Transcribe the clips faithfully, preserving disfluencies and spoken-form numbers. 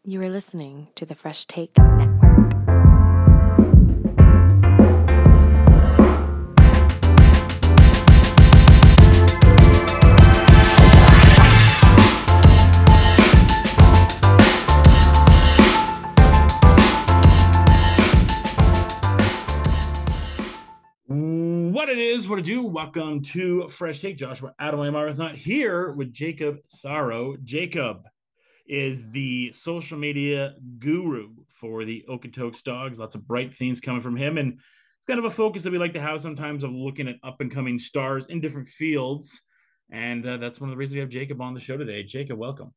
You are listening to the Fresh Take Network. What it is, what to do. Welcome to Fresh Take. Joshua Adewale Marathon here with Jacob Sorrow. Jacob is the social media guru for the Okotoks Dogs. Lots of bright things coming from him, and it's kind of a focus that we like to have sometimes of looking at up and coming stars in different fields. And uh, that's one of the reasons we have Jacob on the show today. Jacob, welcome.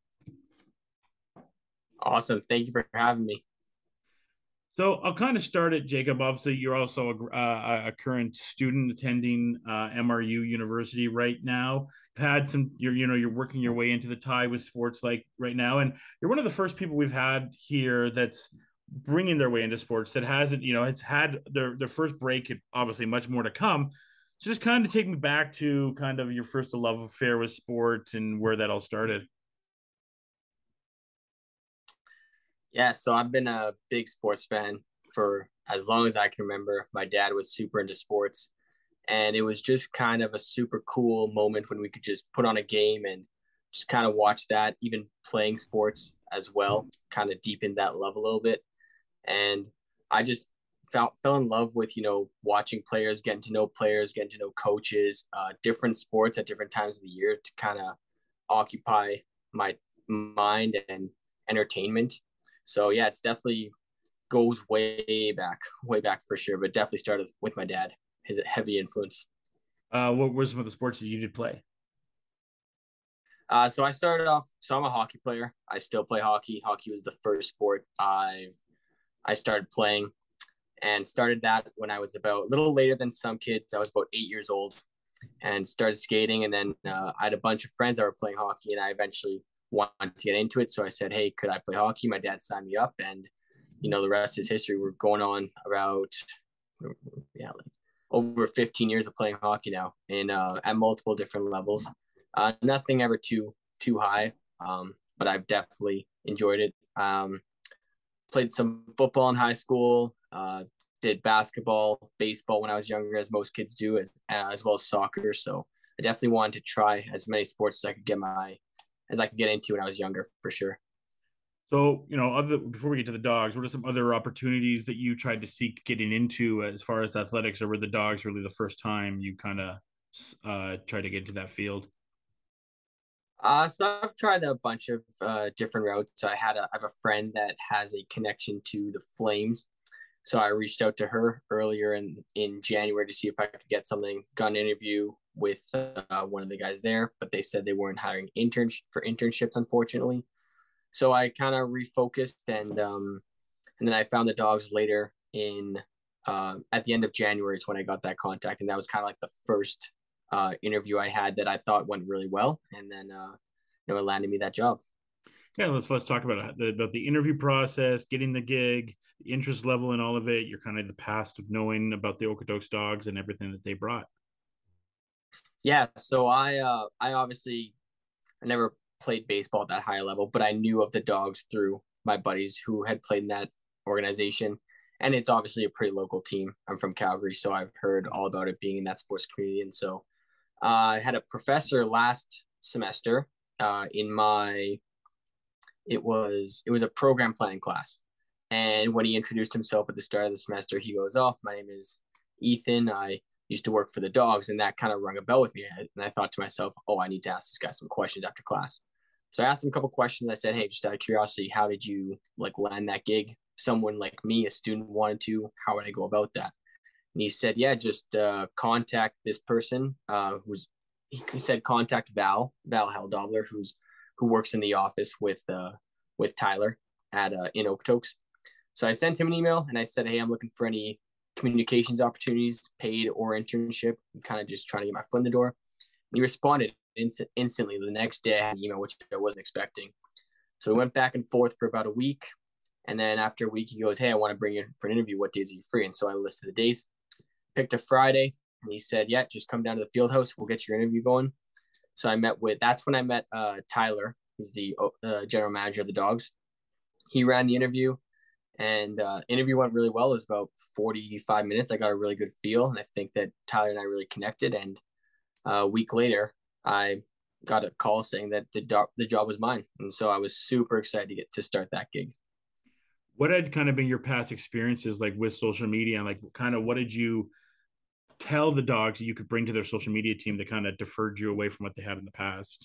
Awesome. Thank you for having me. So I'll kind of start it, Jacob. Obviously, you're also a, uh, a current student attending uh, M R U University right now. You've had some, you're, you know, you're working your way into the tie with sports like right now, and you're one of the first people we've had here that's bringing their way into sports that hasn't, you know, it's had their their first break. Obviously, much more to come. So just kind of take me back to kind of your first love affair with sports and where that all started. Yeah, so I've been a big sports fan for as long as I can remember. My dad was super into sports, and it was just kind of a super cool moment when we could just put on a game and just kind of watch that, even playing sports as well, kind of deepen that love a little bit. And I just fell, fell in love with, you know, watching players, getting to know players, getting to know coaches, uh, different sports at different times of the year to kind of occupy my mind and entertainment. So yeah, it's definitely goes way back, way back for sure, but definitely started with my dad, his heavy influence. Uh, what were some of the sports that you did play? Uh, so I started off, so I'm a hockey player. I still play hockey. Hockey was the first sport I've, I started playing, and started that when I was about a little later than some kids. I was about eight years old and started skating. And then uh, I had a bunch of friends that were playing hockey, and I eventually wanted to get into it. So I said, hey, could I play hockey? My dad signed me up, and, you know, the rest is history. We're going on about, yeah, like over fifteen years of playing hockey now in uh, at multiple different levels. Uh, nothing ever too, too high, um, but I've definitely enjoyed it. Um, played some football in high school, uh, did basketball, baseball when I was younger, as most kids do, as, uh, as well as soccer. So I definitely wanted to try as many sports as I could get my as I could get into when I was younger, for sure. So, you know, other before we get to the dogs, what are some other opportunities that you tried to seek getting into as far as athletics, or were the dogs really the first time you kind of uh, tried to get into that field? Uh, so I've tried a bunch of uh, different routes. I had a, I have a friend that has a connection to the Flames. So I reached out to her earlier in, in January to see if I could get something, got an interview with uh, one of the guys there, but they said they weren't hiring interns for internships, unfortunately. So I kind of refocused, and um, and then I found the dogs later in uh, at the end of January is when I got that contact, and that was kind of like the first uh, interview I had that I thought went really well, and then uh, you know, it landed me that job. Yeah, let's let's talk about the, about the interview process, getting the gig, the interest level, and all of it. You're kind of the past of knowing about the Okotoks Dogs and everything that they brought. Yeah, so I uh, I obviously I never played baseball at that high level, but I knew of the dogs through my buddies who had played in that organization. And it's obviously a pretty local team. I'm from Calgary, so I've heard all about it being in that sports community. And so uh, I had a professor last semester uh, in my, it was, it was a program planning class. And when he introduced himself at the start of the semester, he goes, oh, my name is Ethan. I used to work for the dogs. And that kind of rung a bell with me. And I thought to myself, oh, I need to ask this guy some questions after class. So I asked him a couple questions. I said, hey, just out of curiosity, how did you like land that gig? Someone like me, a student, wanted to, how would I go about that? And he said, yeah, just uh, contact this person uh, who's, he said, contact Val, Val Heldobler, who's, who works in the office with, uh, with Tyler at uh, in Okotoks. So I sent him an email and I said, hey, I'm looking for any communications opportunities, paid or internship. I'm kind of just trying to get my foot in the door. And he responded inst- instantly. The next day I had an email, which I wasn't expecting. So we went back and forth for about a week. And then after a week, he goes, hey, I want to bring you for an interview. What days are you free? And so I listed the days, picked a Friday. And he said, yeah, just come down to the field house. We'll get your interview going. So I met with, that's when I met uh, Tyler, who's the uh, general manager of the dogs. he ran the interview, and uh, interview went really well. It was about forty-five minutes. I got a really good feel, and I think that Tyler and I really connected. And uh, a week later, I got a call saying that the do- the job was mine, and so I was super excited to get to start that gig. What had kind of been your past experiences like with social media, and like kind of what did you tell the dogs that you could bring to their social media team that kind of deferred you away from what they had in the past?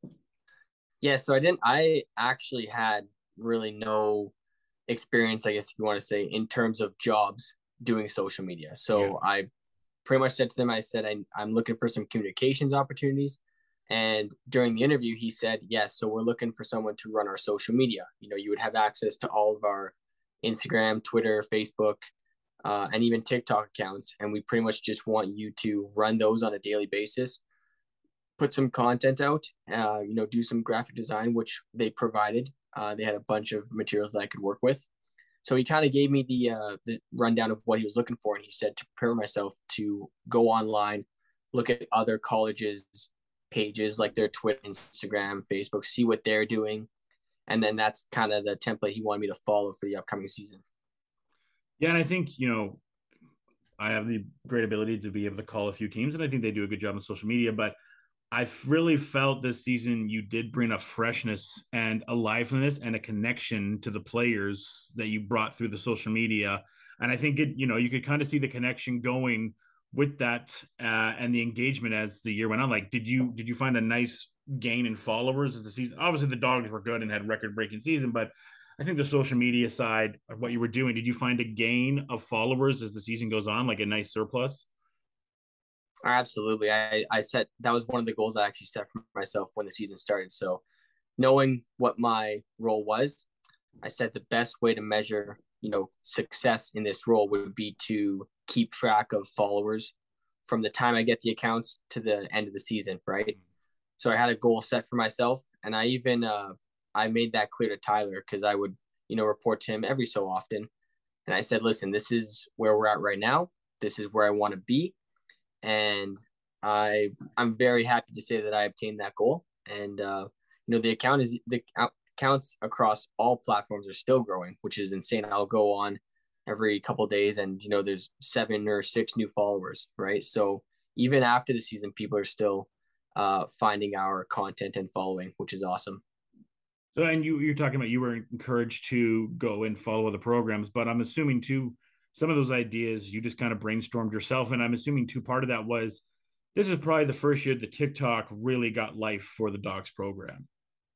Yeah, so I didn't. I actually had really no experience, I guess if you want to say, in terms of jobs doing social media. So yeah. I pretty much said to them, I said, I, I'm looking for some communications opportunities. And during the interview, he said, yes, so we're looking for someone to run our social media. You know, you would have access to all of our Instagram, Twitter, Facebook, uh, and even TikTok accounts. And we pretty much just want you to run those on a daily basis, put some content out, uh, you know, do some graphic design, which they provided. Uh, they had a bunch of materials that I could work with. So he kind of gave me the uh, the rundown of what he was looking for. And he said to prepare myself to go online, look at other colleges' pages, like their Twitter, Instagram, Facebook, see what they're doing. And then that's kind of the template he wanted me to follow for the upcoming season. Yeah, and I think, you know, I have the great ability to be able to call a few teams, and I think they do a good job on social media, but I really felt this season you did bring a freshness and a liveliness and a connection to the players that you brought through the social media. And I think it, you know, you could kind of see the connection going with that uh, and the engagement as the year went on. Like, did you did you find a nice gain in followers as the season? Obviously, the dogs were good and had record breaking season, but I think the social media side of what you were doing, did you find a gain of followers as the season goes on, like a nice surplus? Absolutely. I, I set, that was one of the goals I actually set for myself when the season started. So knowing what my role was, I said the best way to measure, you know, success in this role would be to keep track of followers from the time I get the accounts to the end of the season. Right. So I had a goal set for myself, and I even, uh, I made that clear to Tyler, because I would, you know, report to him every so often. And I said, listen, this is where we're at right now. This is where I want to be. And I I'm very happy to say that I obtained that goal. And uh, you know, the account is the accounts across all platforms are still growing, which is insane. I'll go on every couple of days, and you know, there's seven or six new followers, right? So even after the season, people are still uh, finding our content and following, which is awesome. So, and you you're talking about you were encouraged to go and follow the programs, but I'm assuming too, some of those ideas you just kind of brainstormed yourself. And I'm assuming too, part of that was this is probably the first year that TikTok really got life for the dogs program.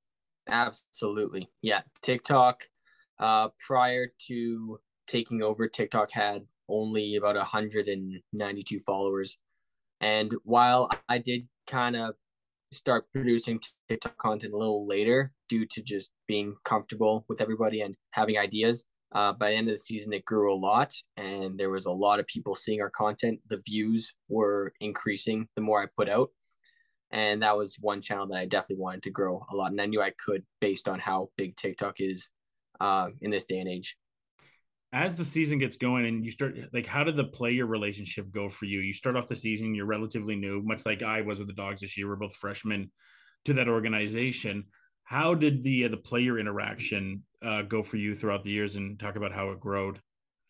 Absolutely. Yeah. TikTok, uh, prior to taking over, TikTok had only about one hundred ninety-two followers. And while I did kind of start producing TikTok content a little later due to just being comfortable with everybody and having ideas, Uh, by the end of the season, it grew a lot, and there was a lot of people seeing our content. The views were increasing the more I put out, and that was one channel that I definitely wanted to grow a lot, and I knew I could based on how big TikTok is uh, in this day and age. As the season gets going and you start, like, how did the player relationship go for you? You start off the season, you're relatively new, much like I was with the dogs this year. We're both freshmen to that organization. How did the uh, the player interaction uh, go for you throughout the years, and talk about how it growed?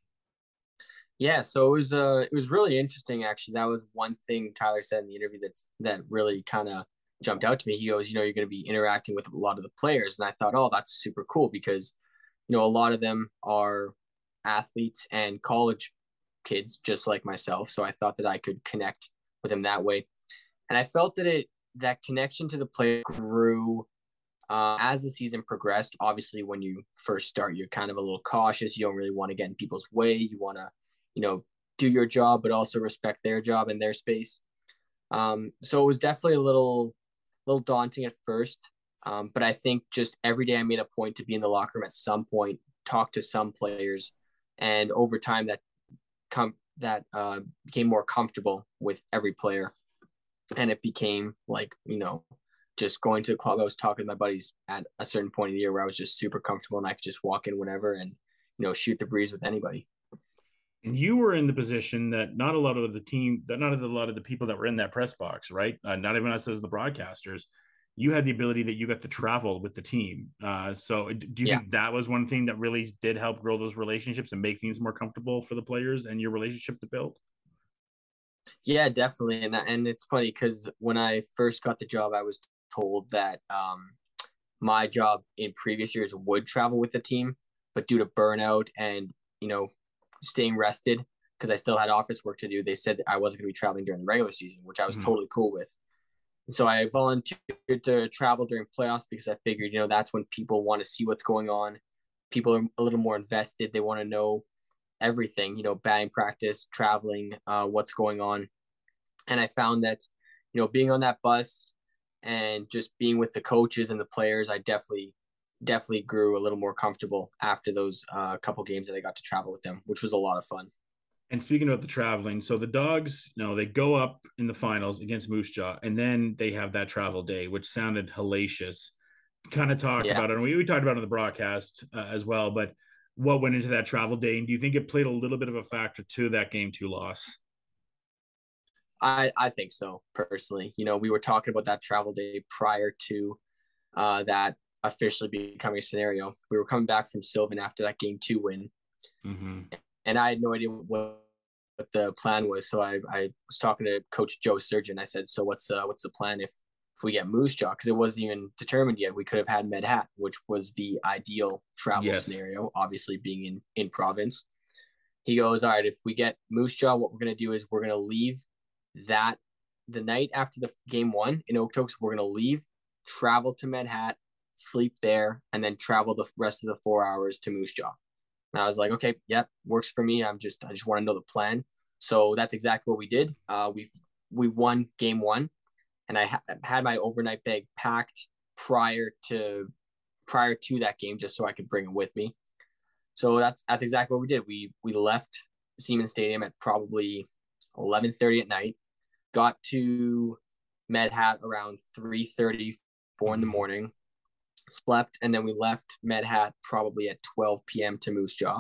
Yeah, so it was uh it was really interesting actually. That was one thing Tyler said in the interview that's that really kind of jumped out to me. He goes, you know, you're going to be interacting with a lot of the players, and I thought, oh, that's super cool, because you know, a lot of them are athletes and college kids just like myself. So I thought that I could connect with them that way, and I felt that it that connection to the player grew uh, as the season progressed. Obviously, when you first start, you're kind of a little cautious. You don't really want to get in people's way. You want to, you know, do your job, but also respect their job and their space. Um, so it was definitely a little, little daunting at first. Um, but I think just every day I made a point to be in the locker room at some point, talk to some players, and over time that come that uh, became more comfortable with every player, and it became like, you know, just going to the club. I was talking to my buddies at a certain point of the year where I was just super comfortable, and I could just walk in whenever and, you know, shoot the breeze with anybody. And you were in the position that not a lot of the team, that not a lot of the people that were in that press box, right? Uh, not even us as the broadcasters, you had the ability that you got to travel with the team. Uh, so do you Yeah. think that was one thing that really did help grow those relationships and make things more comfortable for the players and your relationship to build? Yeah, definitely. And and it's funny because when I first got the job, I was told that um, my job in previous years would travel with the team, but due to burnout and, you know, staying rested, because I still had office work to do, they said I wasn't going to be traveling during the regular season, which I was Mm-hmm. totally cool with. And so I volunteered to travel during playoffs because I figured, you know, that's when people want to see what's going on. People are a little more invested. They want to know everything, you know, batting practice, traveling, uh, what's going on. And I found that, you know, being on that bus and just being with the coaches and the players, I definitely, definitely grew a little more comfortable after those uh, couple games that I got to travel with them, which was a lot of fun. And speaking of the traveling, so the Dogs, you know, they go up in the finals against Moose Jaw, and then they have that travel day, which sounded hellacious. Kind of talk Yeah. about it, and we, we talked about it on the broadcast uh, as well, but what went into that travel day, and do you think it played a little bit of a factor to that game two loss? I, I think so, personally. You know, we were talking about that travel day prior to uh, that officially becoming a scenario. We were coming back from Sylvan after that game two win, Mm-hmm. and I had no idea what, what the plan was. So I, I was talking to Coach Joe Surgeon. I said, "So what's uh, what's the plan if if we get Moose Jaw?" Because it wasn't even determined yet. We could have had Medhat, which was the ideal travel Yes. scenario, obviously being in in province. He goes, "All right, if we get Moose Jaw, what we're gonna do is we're gonna leave that the night after the game one in Okotoks. We're gonna leave, travel to Medhat, sleep there, and then travel the rest of the four hours to Moose Jaw." And I was like, okay, yep, works for me. I'm just, I just want to know the plan. So that's exactly what we did. Uh, we we won game one, and I ha- had my overnight bag packed prior to prior to that game, just so I could bring it with me. So that's that's exactly what we did. We we left Siemens Stadium at probably eleven thirty at night. Got to Medhat around three thirty, four in the morning. Slept, and then we left Medhat probably at twelve p.m. to Moose Jaw.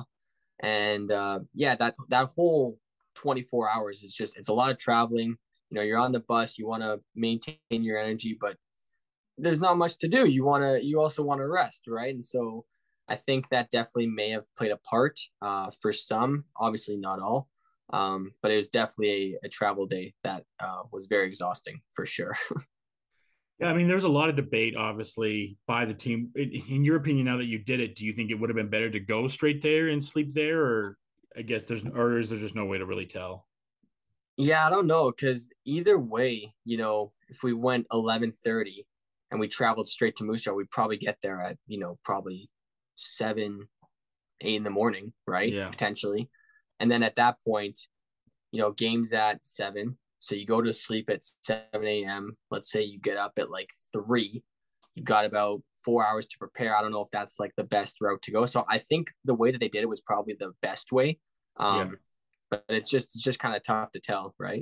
And uh, yeah, that that whole twenty-four hours is just, it's a lot of traveling. You know, you're on the bus, you want to maintain your energy, but there's not much to do. You want to, you also want to rest, right? And so I think that definitely may have played a part uh, for some, obviously not all. Um, but it was definitely a, a travel day that uh, was very exhausting for sure. Yeah, I mean, there's a lot of debate, obviously, by the team. In, in your opinion, now that you did it, do you think it would have been better to go straight there and sleep there, or I guess there's, or is there just no way to really tell? Yeah, I don't know, because either way, you know, if we went eleven thirty and we traveled straight to Moose Jaw, we'd probably get there at, you know, probably seven, eight in the morning, right? Yeah. Potentially. And then at that point, you know, game's at seven. So you go to sleep at seven a.m. Let's say you get up at like three. You've got about four hours to prepare. I don't know if that's like the best route to go. So I think the way that they did it was probably the best way. Yeah. Um, but it's just it's just kind of tough to tell, right?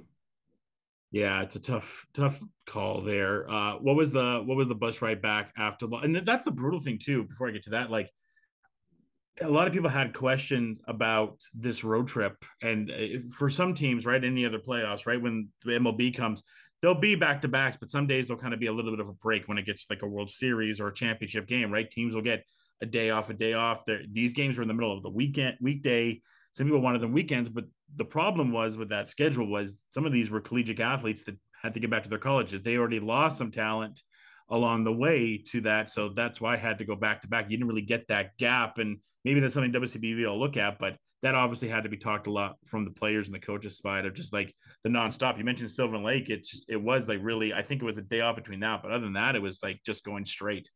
Yeah, it's a tough, tough call there. Uh, what was the what was the bus ride back after? And that's the brutal thing too. Before I get to that, like a lot of people had questions about this road trip, and uh, for some teams, right, any other playoffs, right, when the M L B comes, they'll be back to backs, but some days they'll kind of be a little bit of a break when it gets like a World Series or a championship game, right? Teams will get a day off, a day off. They're, these games were in the middle of the weekend, weekday. Some people wanted them weekends, but the problem was with that schedule was some of these were collegiate athletes that had to get back to their colleges. They already lost some talent along the way to that. So that's why I had to go back to back. You didn't really get that gap. And maybe that's something W C B V will look at, but that obviously had to be talked a lot from the players and the coaches side of just like the nonstop. You mentioned Sylvan Lake. It's, it was like really, I think it was a day off between that, but other than that, it was like just going straight.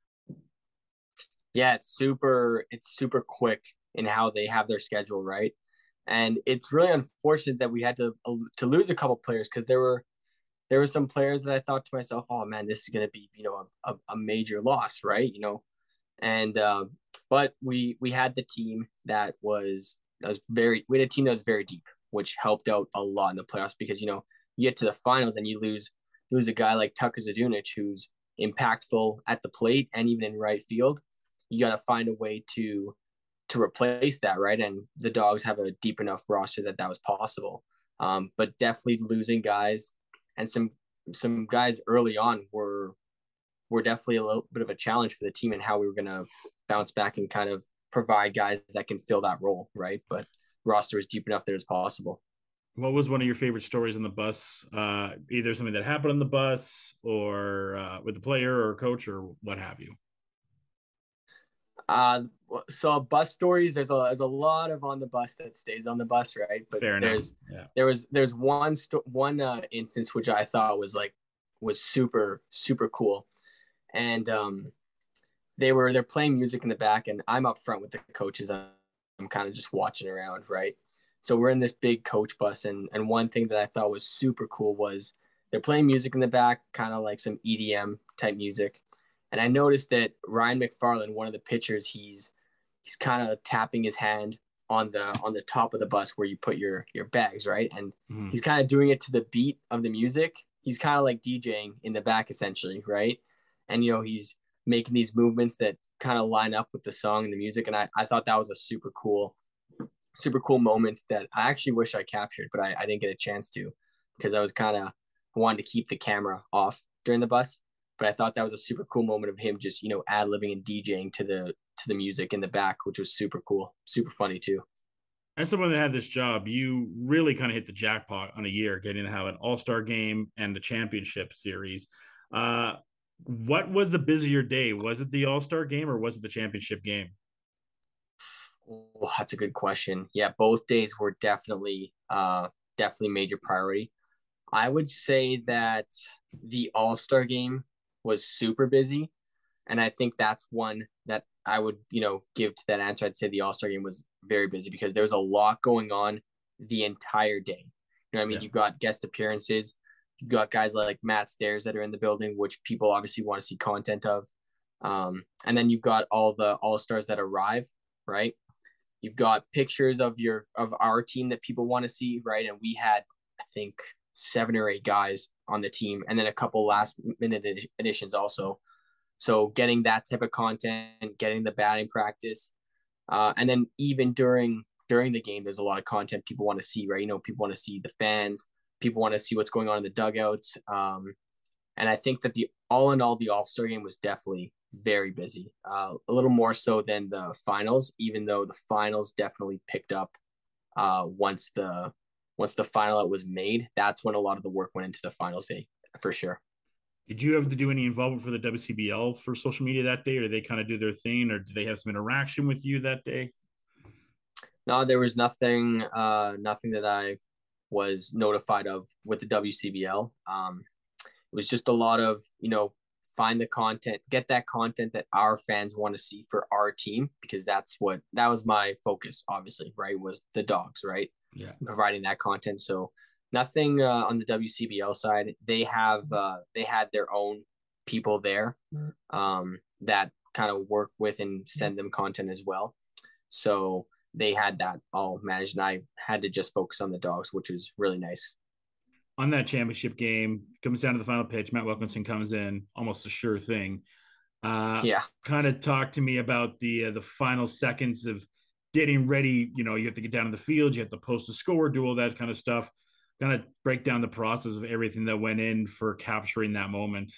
Yeah, it's super it's super quick in how they have their schedule, right? And it's really unfortunate that we had to to lose a couple players because there were there were some players that I thought to myself, oh man, this is going to be, you know, a, a major loss, right? You know, and um, but we we had the team that was that was very we had a team that was very deep, which helped out a lot in the playoffs because you know you get to the finals and you lose lose a guy like Tucker Zadunic who's impactful at the plate and even in right field. You got to find a way to to replace that, right? And the Dogs have a deep enough roster that that was possible. Um, but definitely losing guys and some some guys early on were were definitely a little bit of a challenge for the team and how we were going to bounce back and kind of provide guys that can fill that role, right? But roster is deep enough that it's possible. What was one of your favorite stories on the bus? Uh, either something that happened on the bus or uh, with the player or coach or what have you? Uh, so bus stories, there's a there's a lot of on the bus that stays on the bus, right? But Fair there's yeah. there was there's one sto- one uh, instance which I thought was like was super super cool, and um, they were they're playing music in the back, and I'm up front with the coaches. I'm kind of just watching around, right? So we're in this big coach bus, and and one thing that I thought was super cool was they're playing music in the back, kind of like some E D M type music. And I noticed that Ryan McFarland, one of the pitchers, he's he's kind of tapping his hand on the on the top of the bus where you put your your bags, right? And mm-hmm. he's kind of doing it to the beat of the music. He's kind of like DJing in the back, essentially, right? And you know, he's making these movements that kind of line up with the song and the music. And I, I thought that was a super cool, super cool moment that I actually wish I captured, but I, I didn't get a chance to because I was kind of I wanted to keep the camera off during the bus. But I thought that was a super cool moment of him just, you know, ad-libbing and DJing to the to the music in the back, which was super cool, super funny too. As someone that had this job, you really kind of hit the jackpot on a year, getting to have an all-star game and the championship series. Uh, what was the busier day? Was it the all-star game or was it the championship game? Oh, that's a good question. Yeah, both days were definitely, uh, definitely major priority. I would say that the all-star game was super busy. And I think that's one that I would, you know, give to that answer. I'd say the All-Star game was very busy because there was a lot going on the entire day. You know what I mean? Yeah. You've got guest appearances. You've got guys like Matt Stairs that are in the building, which people obviously want to see content of. Um, and then you've got all the All-Stars that arrive, right? You've got pictures of your of our team that people want to see, right? And we had, I think, seven or eight guys on the team, and then a couple last minute additions also. So getting that type of content, getting the batting practice, uh, and then even during during the game, there's a lot of content people want to see, right? You know, people want to see the fans, people want to see what's going on in the dugouts, um, and I think that the all in all, the All-Star game was definitely very busy, uh, a little more so than the finals, even though the finals definitely picked up uh, once the once the final out was made. That's when a lot of the work went into the finals day for sure. Did you have to do any involvement for the W C B L for social media that day, or did they kind of do their thing, or did they have some interaction with you that day? No, there was nothing, uh, nothing that I was notified of with the W C B L. Um, it was just a lot of, you know, find the content, get that content that our fans want to see for our team, because that's what, that was my focus, obviously, right, was the dogs, right? Yeah. Providing that content. So nothing uh, on the W C B L side. They have uh, they had their own people there um, that kind of work with and send them content as well. So they had that all managed, and I had to just focus on the dogs, which was really nice. On that championship game, comes down to the final pitch. Matt Wilkinson comes in, almost a sure thing. Uh, yeah. Kind of talk to me about the uh, the final seconds of getting ready. You know, you have to get down to the field, you have to post a score, do all that kind of stuff. Kind of break down the process of everything that went in for capturing that moment.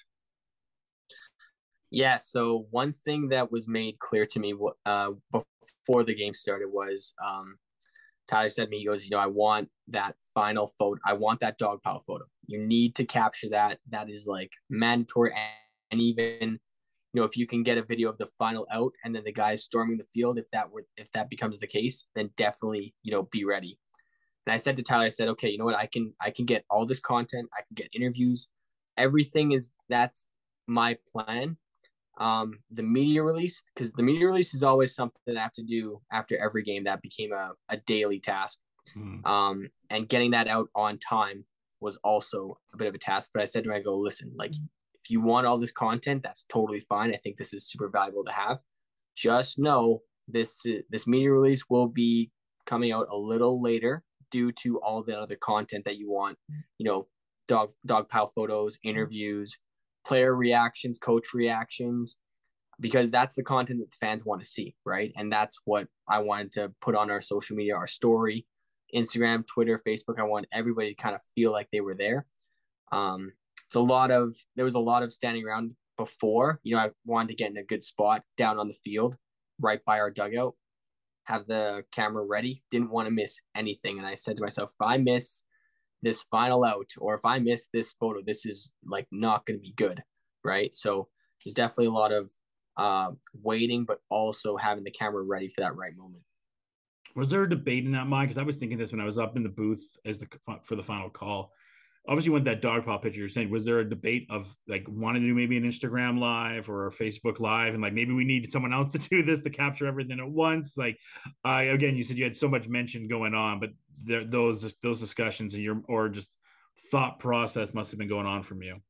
Yeah, so one thing that was made clear to me uh, before the game started was um, Tyler said to me, he goes, you know, I want that final photo. I want that dog pile photo. You need to capture that. That is like mandatory. And even, you know, if you can get a video of the final out and then the guys storming the field, if that were, if that becomes the case, then definitely, you know, be ready. And I said to Tyler, I said, okay, you know what? I can, I can get all this content. I can get interviews. Everything is, that's my plan. Um, the media release, because the media release is always something that I have to do after every game. That became a, a daily task. Mm. Um, and getting that out on time was also a bit of a task. But I said to him, I go, listen, like, if you want all this content, that's totally fine. I think this is super valuable to have. Just know this, this media release will be coming out a little later due to all the other content that you want, you know, dog dog pile photos, interviews, player reactions, coach reactions, because that's the content that the fans want to see, right? And that's what I wanted to put on our social media, our story, Instagram, Twitter, Facebook. I want everybody to kind of feel like they were there. Um, it's a lot of, there was a lot of standing around before. You know, I wanted to get in a good spot down on the field, right by our dugout, have the camera ready, didn't want to miss anything. And I said to myself, if I miss this final out, or if I miss this photo, this is like not going to be good. Right. So there's definitely a lot of uh, waiting, but also having the camera ready for that right moment. Was there a debate in that mind? Because I was thinking this when I was up in the booth as the for the final call. Obviously, when that dog paw picture you're saying, was there a debate of like wanting to do maybe an Instagram live or a Facebook live, and like maybe we need someone else to do this to capture everything at once? Like, uh, again, you said you had so much mention going on, but there, those those discussions and your or just thought process must have been going on from you.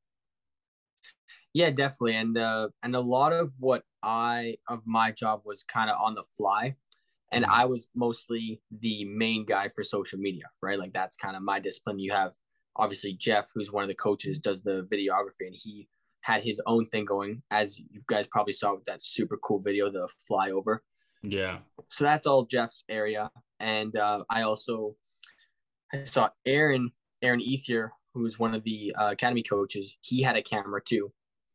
Yeah, definitely, and uh, and a lot of what I of my job was kind of on the fly. And mm-hmm. I was mostly the main guy for social media, right? Like that's kind of my discipline. You have obviously Jeff, who's one of the coaches, does the videography, and he had his own thing going, as you guys probably saw with that super cool video, the flyover. Yeah. So that's all Jeff's area. And uh, I also I saw Aaron, Aaron Ethier, who's one of the uh, academy coaches. He had a camera too.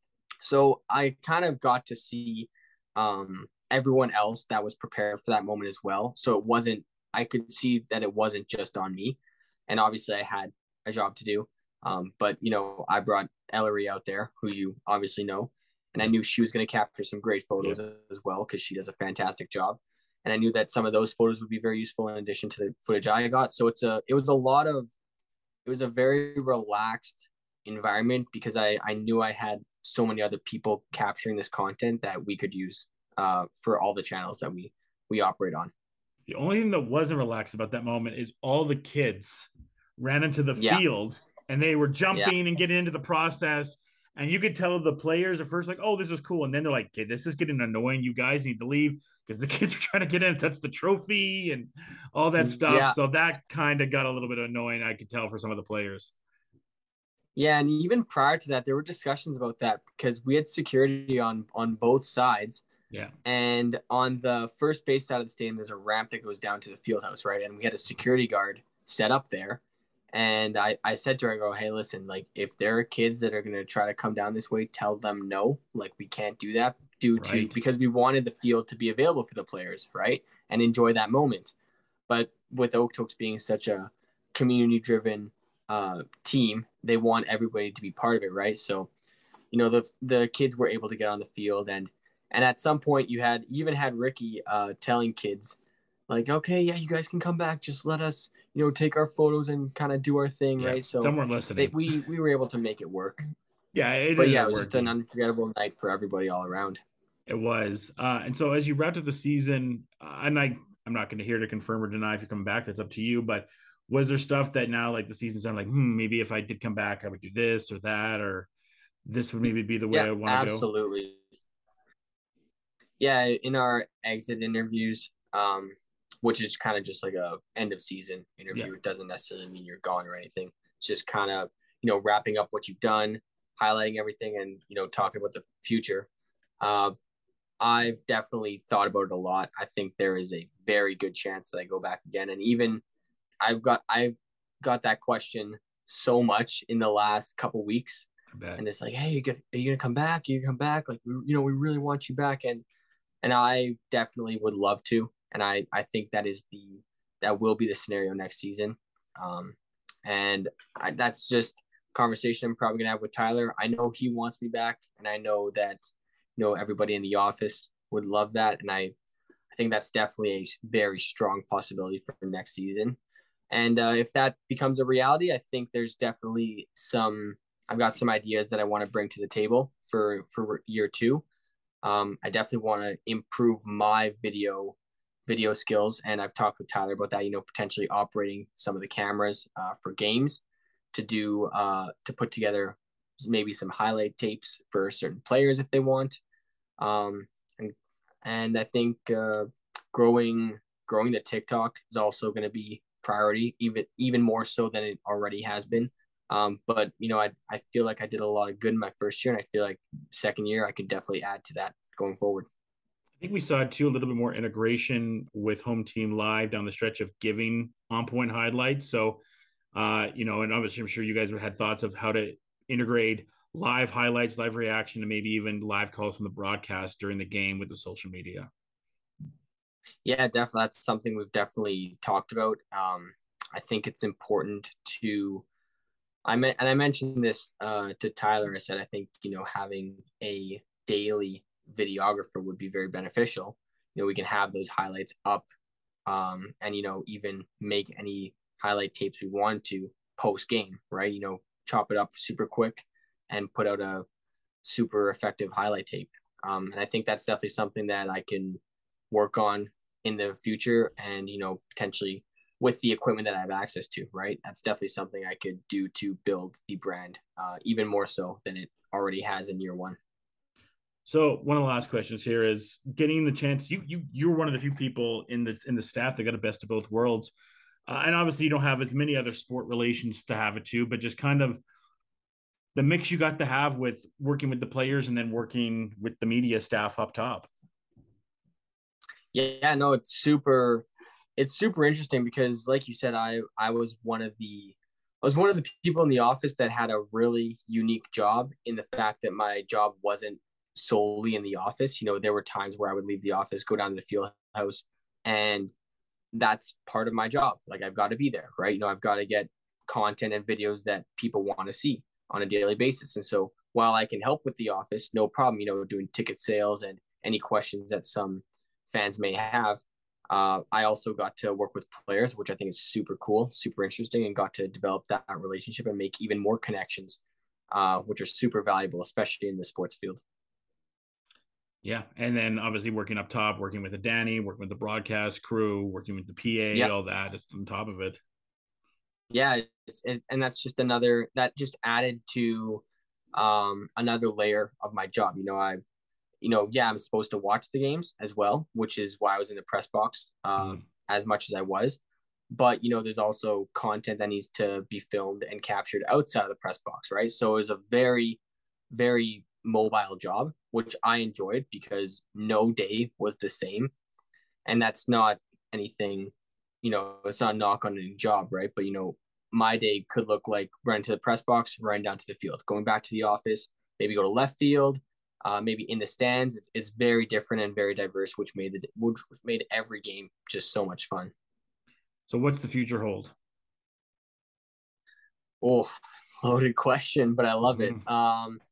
So I kind of got to see um, everyone else that was prepared for that moment as well. So it wasn't, I could see that it wasn't just on me. And obviously I had a job to do. Um, but, you know, I brought Ellery out there, who you obviously know, and I knew she was going to capture some great photos yeah. as well, because she does a fantastic job. And I knew that some of those photos would be very useful in addition to the footage I got. So it's a, it was a lot of, it was a very relaxed environment, because I, I knew I had so many other people capturing this content that we could use uh, for all the channels that we, we operate on. The only thing that wasn't relaxed about that moment is all the kids ran into the yeah. field and they were jumping yeah. and getting into the process. And you could tell the players at first, like, oh, this is cool. And then they're like, okay, this is getting annoying. You guys need to leave, because the kids are trying to get in and touch the trophy and all that stuff. Yeah. So that kind of got a little bit annoying, I could tell, for some of the players. Yeah, and even prior to that, there were discussions about that, because we had security on on both sides. Yeah. And on the first base side of the stadium, there's a ramp that goes down to the field house, right? And we had a security guard set up there. And I, I said to her, I go, hey, listen, like, if there are kids that are going to try to come down this way, tell them no. Like, we can't do that due to, right. because we wanted the field to be available for the players, right? And enjoy that moment. But with Okotoks being such a community-driven uh, team, they want everybody to be part of it, right? So, you know, the the kids were able to get on the field, and and at some point you had you even had Ricky uh, telling kids, like, okay, yeah, you guys can come back, just let us, you know, take our photos and kind of do our thing, yeah, right? So some were listening. They, we we were able to make it work. Yeah, it but yeah, it was working. Just an unforgettable night for everybody all around. It was, uh, and so as you wrapped up the season, uh, and I I'm not going to here to confirm or deny if you come back. That's up to you, but. Was there stuff that now, like the season's done, like, hmm, maybe if I did come back, I would do this or that, or this would maybe be the way yeah, I want to go? Absolutely. Yeah, in our exit interviews, um, which is kind of just like a end of season interview. Yeah. It doesn't necessarily mean you're gone or anything. It's just kind of, you know, wrapping up what you've done, highlighting everything, and, you know, talking about the future. Uh, I've definitely thought about it a lot. I think there is a very good chance that I go back again, and even I've got I've got that question so much in the last couple weeks, and it's like, hey, you gonna, are you gonna come back? Are you gonna come back? Like, we, you know, we really want you back, and and I definitely would love to, and I I think that is the that will be the scenario next season, um, and I, that's just a conversation I'm probably gonna have with Tyler. I know he wants me back, and I know that, you know, everybody in the office would love that, and I I think that's definitely a very strong possibility for next season. And uh, if that becomes a reality, I think there's definitely some, I've got some ideas that I want to bring to the table for, for year two. Um, I definitely want to improve my video, video skills. And I've talked with Tyler about that, you know, potentially operating some of the cameras uh, for games to do, uh, to put together maybe some highlight tapes for certain players if they want. Um, and, and I think uh, growing, growing the TikTok is also going to be priority, even even more so than it already has been. Um, but, you know, I I feel like I did a lot of good in my first year, and I feel like second year I could definitely add to that going forward. I think we saw, too, a little bit more integration with Home Team Live down the stretch of giving on-point highlights. So, uh, you know, and obviously I'm sure you guys have had thoughts of how to integrate live highlights, live reaction, and maybe even live calls from the broadcast during the game with the social media. Yeah, definitely. That's something we've definitely talked about. Um, I think it's important to, I meant, and I mentioned this uh, to Tyler. I said, I think, you know, having a daily videographer would be very beneficial. You know, we can have those highlights up um, and, you know, even make any highlight tapes we want to post game, right? You know, chop it up super quick and put out a super effective highlight tape. Um, and I think that's definitely something that I can work on in the future and, you know, potentially with the equipment that I have access to, right? That's definitely something I could do to build the brand uh, even more so than it already has in year one. So one of the last questions here is getting the chance. You you you're one of the few people in the in the staff that got a best of both worlds, uh, and obviously you don't have as many other sport relations to have it too. But just kind of the mix you got to have with working with the players and then working with the media staff up top. Yeah, no, it's super, it's super interesting because, like you said, I I was one of the I was one of the people in the office that had a really unique job in the fact that my job wasn't solely in the office. You know, there were times where I would leave the office, go down to the field house, and that's part of my job. Like I've got to be there, right? You know, I've got to get content and videos that people want to see on a daily basis. And so while I can help with the office, no problem, you know, doing ticket sales and any questions that some fans may have. Uh, I also got to work with players, which I think is super cool, super interesting, and got to develop that relationship and make even more connections, uh, which are super valuable, especially in the sports field. Yeah, and then obviously working up top, working with the Danny, working with the broadcast crew, working with the P A, Yeah, all that is on top of it. yeah, it's and, and that's just another that just added to um, another layer of my job. You know, I, you know, yeah, I'm supposed to watch the games as well, which is why I was in the press box uh, Mm. as much as I was. But you know, there's also content that needs to be filmed and captured outside of the press box, right? So it was a very, very mobile job, which I enjoyed because no day was the same, and that's not anything, you know, it's not a knock on any job, right? But you know, my day could look like running to the press box, running down to the field, going back to the office, maybe go to left field, uh, maybe in the stands. It's, it's very different and very diverse, which made the which made every game just so much fun. So what's the future hold? Oh, loaded question, but I love it. Mm-hmm. Um,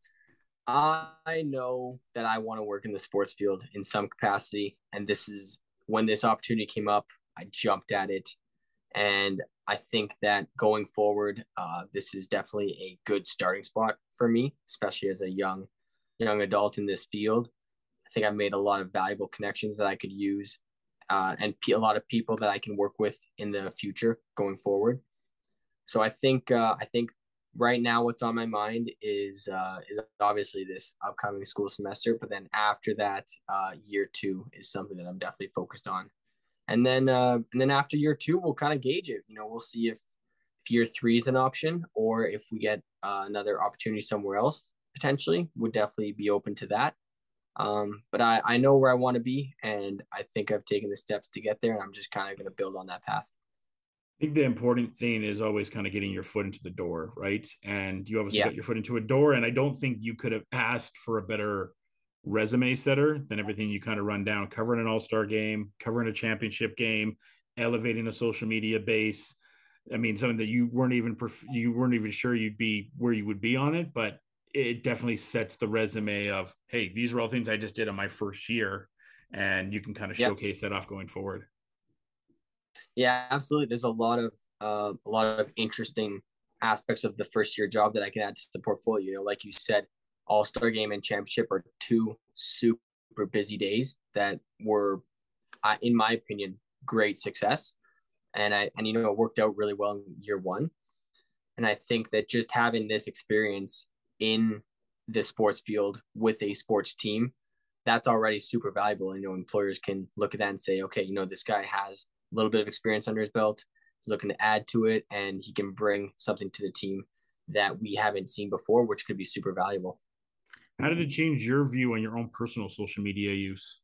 I know that I want to work in the sports field in some capacity, and this is when this opportunity came up, I jumped at it. And I think that going forward, uh, this is definitely a good starting spot for me, especially as a young young adult in this field. I think I've made a lot of valuable connections that I could use, uh, and a lot of people that I can work with in the future going forward. So I think uh, I think right now what's on my mind is uh, is obviously this upcoming school semester, but then after that, uh, year two is something that I'm definitely focused on. And then uh, and then after year two, we'll kind of gauge it. You know, we'll see if if year three is an option or if we get uh, another opportunity somewhere else potentially. Would definitely be open to that. Um, but I, I know where I want to be, and I think I've taken the steps to get there, and I'm just kind of going to build on that path. I think the important thing is always kind of getting your foot into the door, right? And you obviously Yeah. got your foot into a door, and I don't think you could have asked for a better resume setter than everything you kind of run down, covering an all-star game, covering a championship game, elevating a social media base. I mean, something that you weren't even you weren't even sure you'd be where you would be on it, but it definitely sets the resume of, hey, these are all things I just did on my first year, and you can kind of Yeah. showcase that off going forward. Yeah, absolutely. There's a lot of uh, a lot of interesting aspects of the first year job that I can add to the portfolio. You know, like you said, All Star Game and Championship are two super busy days that were, uh, in my opinion, great success. And I and you know it worked out really well in year one. And I think that just having this experience in the sports field with a sports team, that's already super valuable. And you know, employers can look at that and say, okay, you know, this guy has a little bit of experience under his belt. He's looking to add to it, and he can bring something to the team that we haven't seen before, which could be super valuable. How did it change your view on your own personal social media use?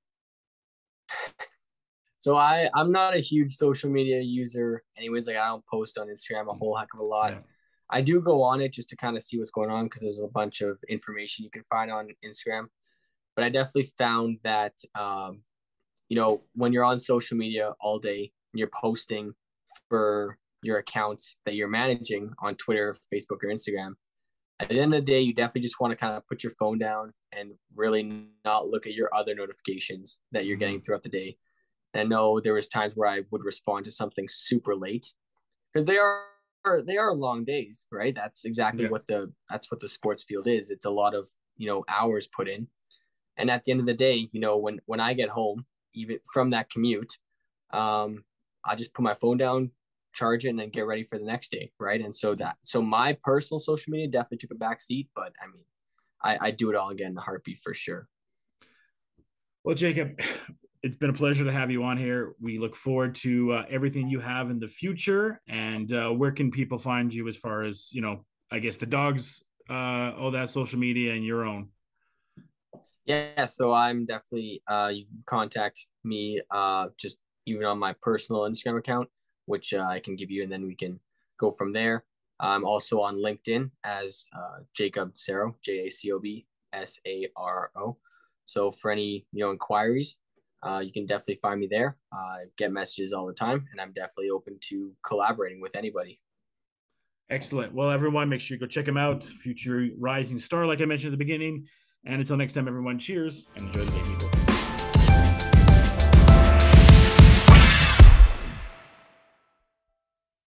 So I, I'm not a huge social media user anyways. Like I don't post on Instagram a whole heck of a lot. Yeah. I do go on it just to kind of see what's going on because there's a bunch of information you can find on Instagram. But I definitely found that, um, you know, when you're on social media all day and you're posting for your accounts that you're managing on Twitter, Facebook, or Instagram, at the end of the day, you definitely just want to kind of put your phone down and really not look at your other notifications that you're getting throughout the day. And I know there was times where I would respond to something super late because they are they are long days, right? That's exactly Yeah. what the that's what the sports field is. It's a lot of, you know, hours put in. And at the end of the day, you know, when when I get home, even from that commute, um, I just put my phone down, charge it, and then get ready for the next day, right? And so that so my personal social media definitely took a back seat, but I mean, I, I do it all again in a heartbeat for sure. Well, Jacob, it's been a pleasure to have you on here. We look forward to uh, everything you have in the future. And uh, where can people find you as far as, you know, I guess the dogs, uh, all that social media and your own? Yeah, so I'm definitely uh you can contact me uh just even on my personal Instagram account, which uh, I can give you, and then we can go from there. I'm also on LinkedIn as uh, Jacob Saro, J A C O B S A R O. So for any, you know, inquiries, uh, you can definitely find me there. Uh, I get messages all the time, and I'm definitely open to collaborating with anybody. Excellent. Well, everyone, make sure you go check him out. Future rising star, like I mentioned at the beginning. And until next time, everyone, cheers and enjoy the game.